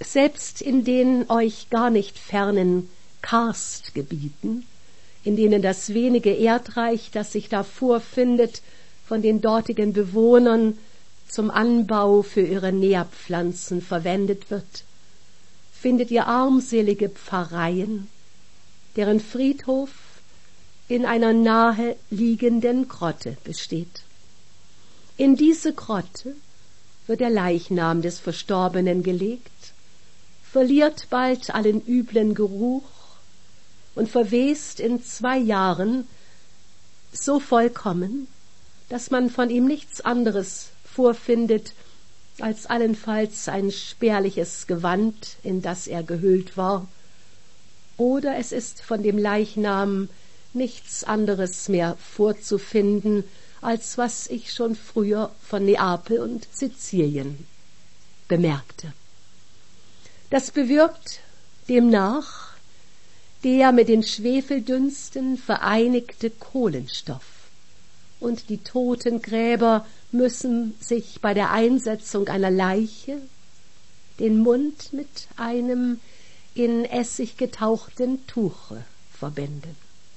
Selbst in den euch gar nicht fernen Karstgebieten, in denen das wenige Erdreich, das sich da vorfindet, von den dortigen Bewohnern zum Anbau für ihre Nährpflanzen verwendet wird, findet ihr armselige Pfarreien, deren Friedhof in einer nahe liegenden Grotte besteht. In diese Grotte wird der Leichnam des Verstorbenen gelegt, verliert bald allen üblen Geruch und verwest in 2 Jahren so vollkommen, dass man von ihm nichts anderes vorfindet als allenfalls ein spärliches Gewand, in das er gehüllt war, oder es ist von dem Leichnam nichts anderes mehr vorzufinden, als was ich schon früher von Neapel und Sizilien bemerkte. Das bewirkt demnach der mit den Schwefeldünsten vereinigte Kohlenstoff, und die Totengräber müssen sich bei der Einsetzung einer Leiche den Mund mit einem in Essig getauchten Tuche verbinden.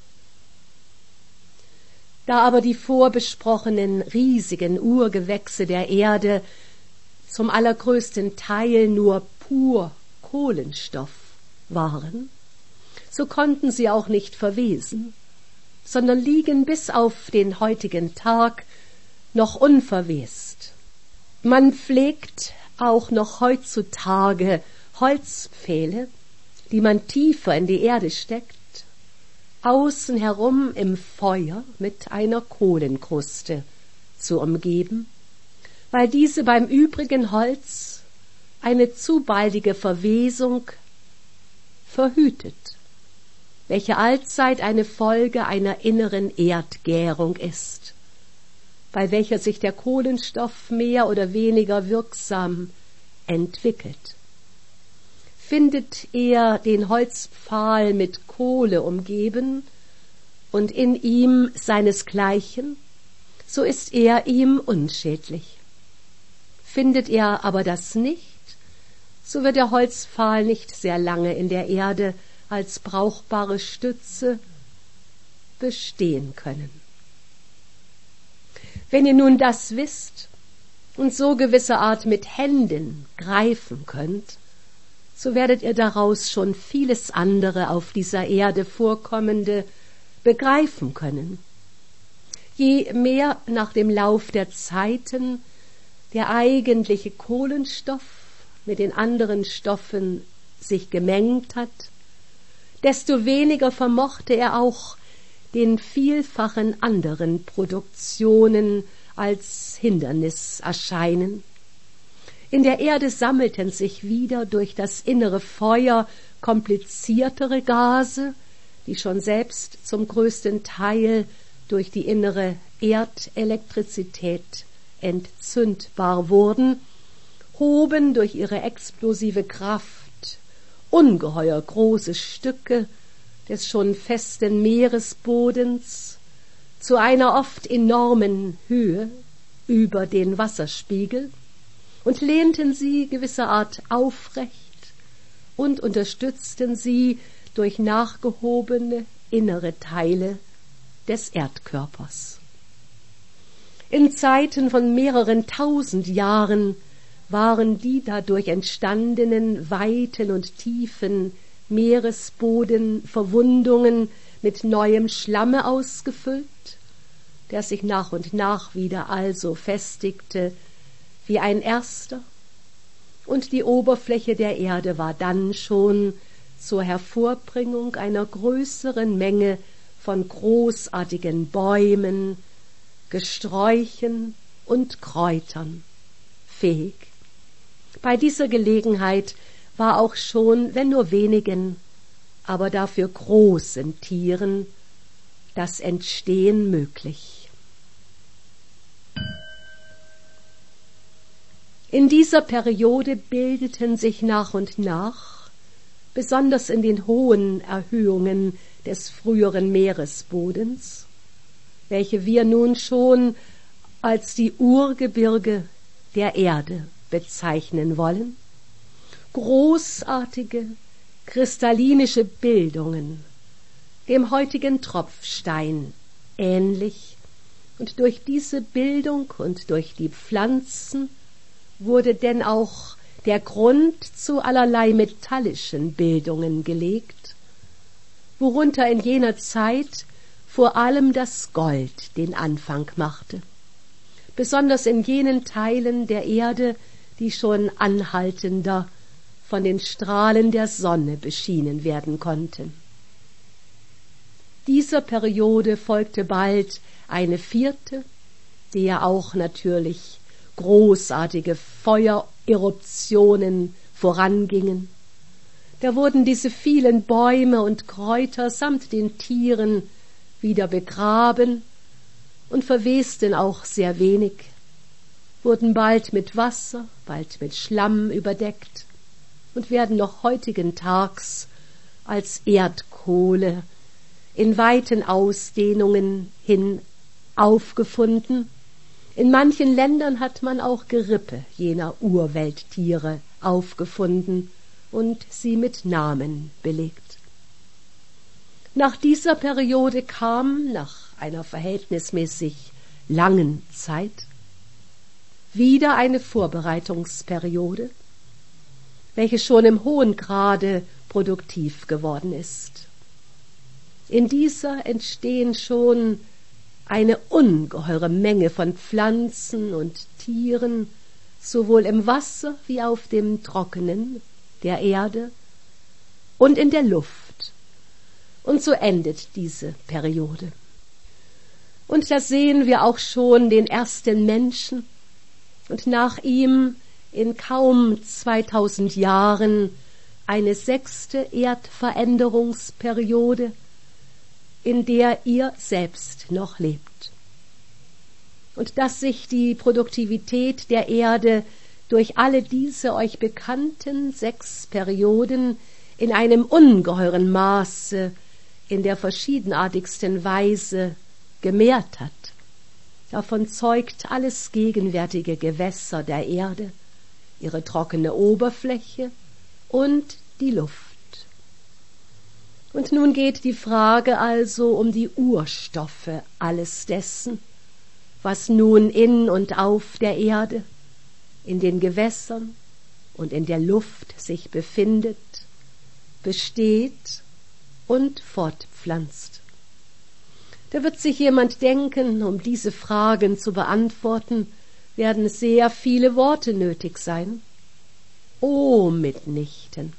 Da aber die vorbesprochenen riesigen Urgewächse der Erde zum allergrößten Teil nur pur Kohlenstoff waren, so konnten sie auch nicht verwesen, sondern liegen bis auf den heutigen Tag noch unverwest. Man pflegt auch noch heutzutage Holzpfähle, die man tiefer in die Erde steckt, außen herum im Feuer mit einer Kohlenkruste zu umgeben, weil diese beim übrigen Holz eine zu baldige Verwesung verhütet, welche allzeit eine Folge einer inneren Erdgärung ist, bei welcher sich der Kohlenstoff mehr oder weniger wirksam entwickelt. Findet er den Holzpfahl mit Kohle umgeben und in ihm seinesgleichen, so ist er ihm unschädlich. Findet er aber das nicht, so wird der Holzpfahl nicht sehr lange in der Erde als brauchbare Stütze bestehen können. Wenn ihr nun das wisst und so gewisserart mit Händen greifen könnt, so werdet ihr daraus schon vieles andere auf dieser Erde vorkommende begreifen können. Je mehr nach dem Lauf der Zeiten der eigentliche Kohlenstoff mit den anderen Stoffen sich gemengt hat, desto weniger vermochte er auch den vielfachen anderen Produktionen als Hindernis erscheinen. In der Erde sammelten sich wieder durch das innere Feuer kompliziertere Gase, die schon selbst zum größten Teil durch die innere Erdelektrizität entzündbar wurden, hoben durch ihre explosive Kraft ungeheuer große Stücke des schon festen Meeresbodens zu einer oft enormen Höhe über den Wasserspiegel und lehnten sie gewisserart aufrecht und unterstützten sie durch nachgehobene innere Teile des Erdkörpers. In Zeiten von mehreren 1000 Jahren waren die dadurch entstandenen weiten und tiefen Meeresbodenverwundungen mit neuem Schlamme ausgefüllt, der sich nach und nach wieder also festigte wie ein erster, und die Oberfläche der Erde war dann schon zur Hervorbringung einer größeren Menge von großartigen Bäumen, Gesträuchen und Kräutern fähig. Bei dieser Gelegenheit war auch schon, wenn nur wenigen, aber dafür großen Tieren das Entstehen möglich. In dieser Periode bildeten sich nach und nach, besonders in den hohen Erhöhungen des früheren Meeresbodens, welche wir nun schon als die Urgebirge der Erde bezeichnen wollen, großartige, kristallinische Bildungen, dem heutigen Tropfstein ähnlich, und durch diese Bildung und durch die Pflanzen wurde denn auch der Grund zu allerlei metallischen Bildungen gelegt, worunter in jener Zeit vor allem das Gold den Anfang machte, besonders in jenen Teilen der Erde, die schon anhaltender von den Strahlen der Sonne beschienen werden konnten. Dieser Periode folgte bald eine vierte, der auch natürlich großartige Feuereruptionen vorangingen. Da wurden diese vielen Bäume und Kräuter samt den Tieren wieder begraben und verwesten auch sehr wenig, wurden bald mit Wasser, bald mit Schlamm überdeckt und werden noch heutigen Tags als Erdkohle in weiten Ausdehnungen hin aufgefunden. In manchen Ländern hat man auch Gerippe jener Urwelttiere aufgefunden und sie mit Namen belegt. Nach dieser Periode kam, nach einer verhältnismäßig langen Zeit, wieder eine Vorbereitungsperiode, welche schon im hohen Grade produktiv geworden ist. In dieser entstehen schon eine ungeheure Menge von Pflanzen und Tieren, sowohl im Wasser wie auf dem Trockenen der Erde und in der Luft. Und so endet diese Periode. Und da sehen wir auch schon den ersten Menschen und nach ihm in kaum 2000 Jahren eine 6. Erdveränderungsperiode, in der ihr selbst noch lebt. Und dass sich die Produktivität der Erde durch alle diese euch bekannten 6 Perioden in einem ungeheuren Maße in der verschiedenartigsten Weise gemehrt hat. Davon zeugt alles gegenwärtige Gewässer der Erde, ihre trockene Oberfläche und die Luft. Und nun geht die Frage also um die Urstoffe alles dessen, was nun in und auf der Erde, in den Gewässern und in der Luft sich befindet, besteht und fortpflanzt. Da wird sich jemand denken, um diese Fragen zu beantworten, werden sehr viele Worte nötig sein. O mitnichten!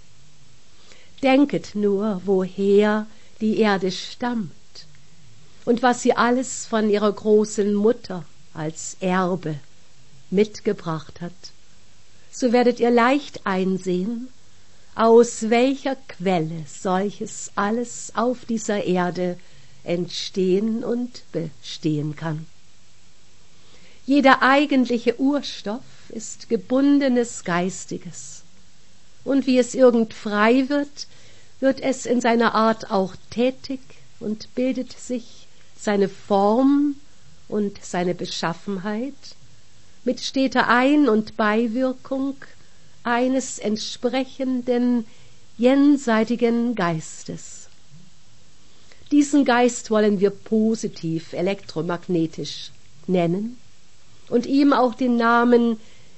Denket nur, woher die Erde stammt und was sie alles von ihrer großen Mutter als Erbe mitgebracht hat. So werdet ihr leicht einsehen, aus welcher Quelle solches alles auf dieser Erde entstehen und bestehen kann. Jeder eigentliche Urstoff ist gebundenes Geistiges. Und wie es irgend frei wird, wird es in seiner Art auch tätig und bildet sich seine Form und seine Beschaffenheit mit steter Ein- und Beiwirkung eines entsprechenden jenseitigen Geistes. Diesen Geist wollen wir positiv elektromagnetisch nennen und ihm auch den Namen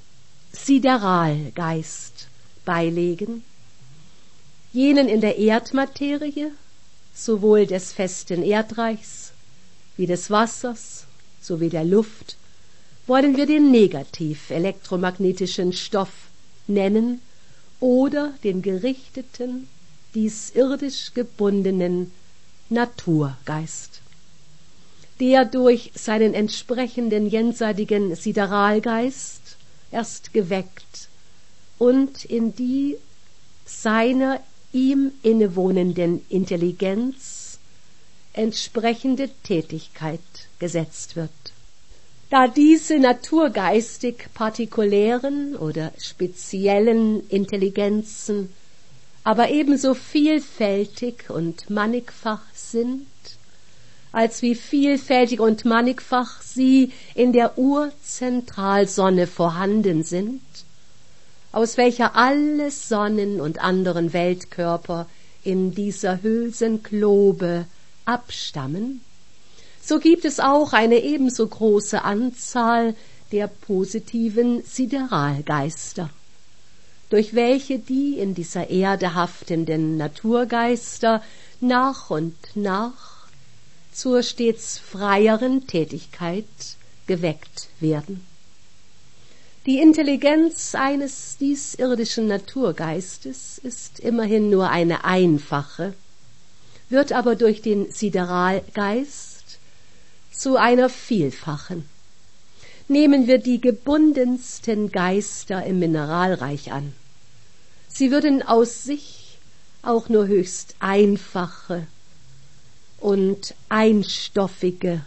Sideralgeist beilegen, jenen in der Erdmaterie, sowohl des festen Erdreichs wie des Wassers sowie der Luft, wollen wir den negativ elektromagnetischen Stoff nennen oder den gerichteten, dies irdisch gebundenen Naturgeist, der durch seinen entsprechenden jenseitigen Sideralgeist erst geweckt und in die seiner ihm innewohnenden Intelligenz entsprechende Tätigkeit gesetzt wird. Da diese naturgeistig partikulären oder speziellen Intelligenzen aber ebenso vielfältig und mannigfach sind, als wie vielfältig und mannigfach sie in der Urzentralsonne vorhanden sind, aus welcher alle Sonnen und anderen Weltkörper in dieser Hülsenglobe abstammen, so gibt es auch eine ebenso große Anzahl der positiven Sideralgeister, durch welche die in dieser Erde haftenden Naturgeister nach und nach zur stets freieren Tätigkeit geweckt werden. Die Intelligenz eines dies irdischen Naturgeistes ist immerhin nur eine einfache, wird aber durch den Sideralgeist zu einer vielfachen. Nehmen wir die gebundensten Geister im Mineralreich an. Sie würden aus sich auch nur höchst einfache und einstoffige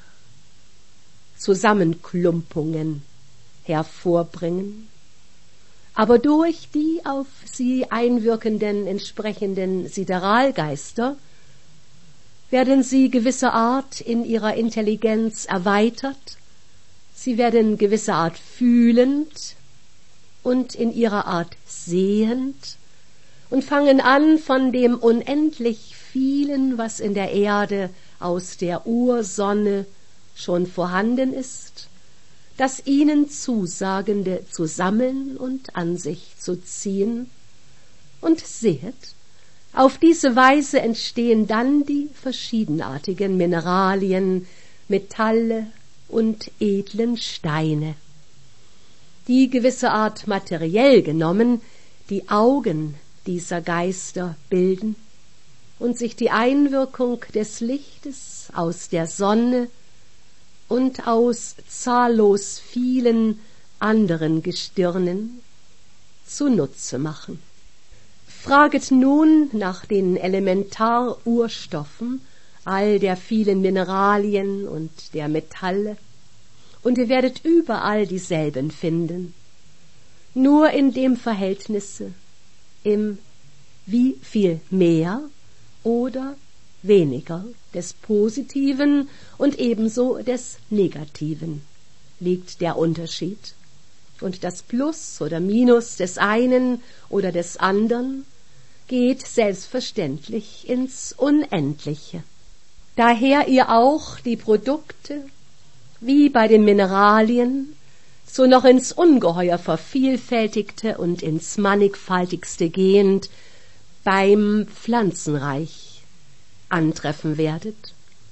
Zusammenklumpungen hervorbringen, aber durch die auf sie einwirkenden entsprechenden Sideralgeister werden sie gewisser Art in ihrer Intelligenz erweitert, sie werden gewisser Art fühlend und in ihrer Art sehend und fangen an, von dem unendlich vielen, was in der Erde aus der Ursonne schon vorhanden ist, das ihnen Zusagende zu sammeln und an sich zu ziehen. Und sehet, auf diese Weise entstehen dann die verschiedenartigen Mineralien, Metalle und edlen Steine, die gewisse Art materiell genommen die Augen dieser Geister bilden und sich die Einwirkung des Lichtes aus der Sonne und aus zahllos vielen anderen Gestirnen zunutze machen. Fraget nun nach den Elementarurstoffen all der vielen Mineralien und der Metalle, und ihr werdet überall dieselben finden, nur in dem Verhältnisse, im wie viel mehr oder weniger des Positiven und ebenso des Negativen liegt der Unterschied, und das Plus oder Minus des einen oder des andern geht selbstverständlich ins Unendliche. Daher ihr auch die Produkte, wie bei den Mineralien, so noch ins Ungeheuer vervielfältigte und ins Mannigfaltigste gehend beim Pflanzenreich antreffen werdet.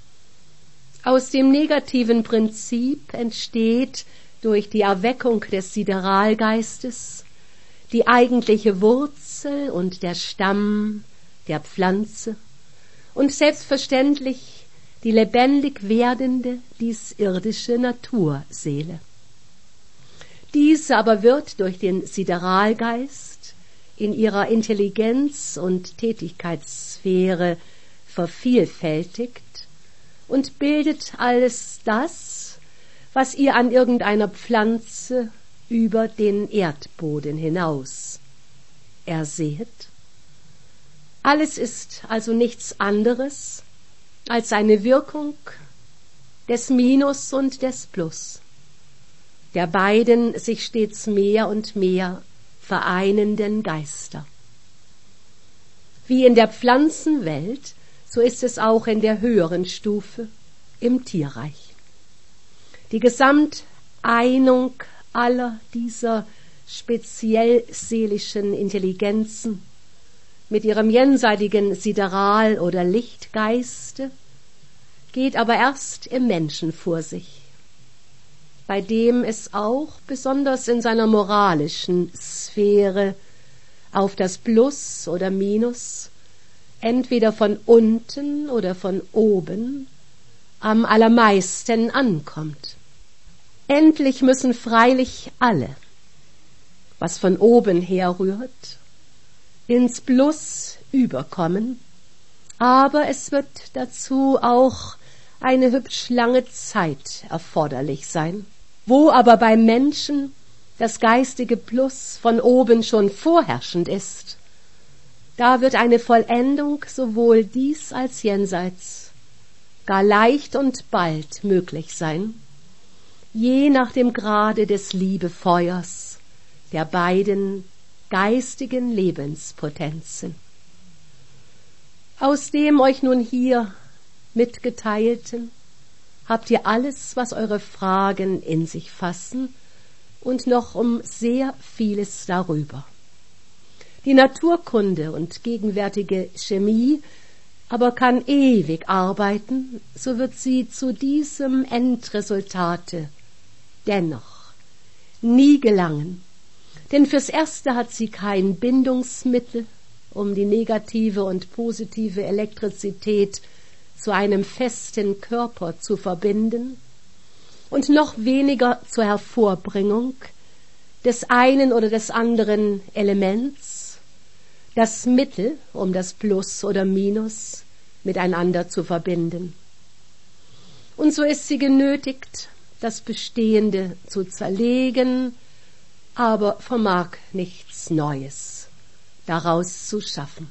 Aus dem negativen Prinzip entsteht durch die Erweckung des Sideralgeistes die eigentliche Wurzel und der Stamm der Pflanze und selbstverständlich die lebendig werdende, dies irdische Naturseele. Diese aber wird durch den Sideralgeist in ihrer Intelligenz und Tätigkeitssphäre vervielfältigt und bildet alles das, was ihr an irgendeiner Pflanze über den Erdboden hinaus ersehet. Alles ist also nichts anderes als eine Wirkung des Minus und des Plus, der beiden sich stets mehr und mehr vereinenden Geister. Wie in der Pflanzenwelt, so ist es auch in der höheren Stufe im Tierreich. Die Gesamteinung aller dieser speziell seelischen Intelligenzen mit ihrem jenseitigen Sideral- oder Lichtgeiste geht aber erst im Menschen vor sich, bei dem es auch besonders in seiner moralischen Sphäre auf das Plus oder Minus entweder von unten oder von oben am allermeisten ankommt. Endlich müssen freilich alle, was von oben herrührt, ins Plus überkommen, aber es wird dazu auch eine hübsch lange Zeit erforderlich sein. Wo aber beim Menschen das geistige Plus von oben schon vorherrschend ist, da wird eine Vollendung sowohl dies als jenseits gar leicht und bald möglich sein, je nach dem Grade des Liebefeuers der beiden geistigen Lebenspotenzen. Aus dem euch nun hier mitgeteilten habt ihr alles, was eure Fragen in sich fassen, und noch um sehr vieles darüber. Die Naturkunde und gegenwärtige Chemie aber kann ewig arbeiten, so wird sie zu diesem Endresultate dennoch nie gelangen. Denn fürs Erste hat sie kein Bindungsmittel, um die negative und positive Elektrizität zu einem festen Körper zu verbinden, und noch weniger zur Hervorbringung des einen oder des anderen Elements, das Mittel, um das Plus oder Minus miteinander zu verbinden. Und so ist sie genötigt, das Bestehende zu zerlegen, aber vermag nichts Neues daraus zu schaffen.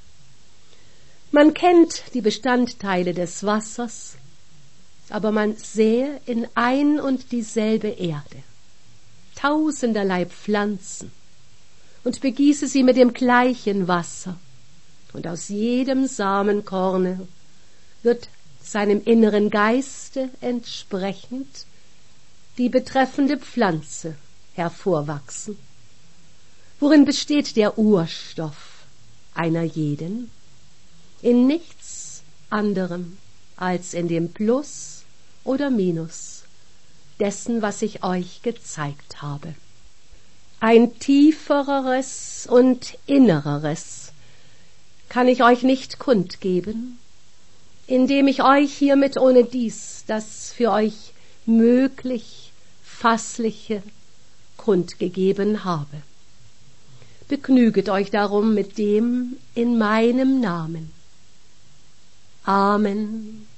Man kennt die Bestandteile des Wassers, aber man sähe in ein und dieselbe Erde tausenderlei Pflanzen und begieße sie mit dem gleichen Wasser, und aus jedem Samenkorne wird seinem inneren Geiste entsprechend die betreffende Pflanze hervorwachsen. Worin besteht der Urstoff einer jeden? In nichts anderem als in dem Plus oder Minus dessen, was ich euch gezeigt habe. Ein tiefereres und innereres kann ich euch nicht kundgeben, indem ich euch hiermit ohne dies das für euch möglich Fassliche kundgegeben habe. Begnüget euch darum mit dem in meinem Namen. Amen.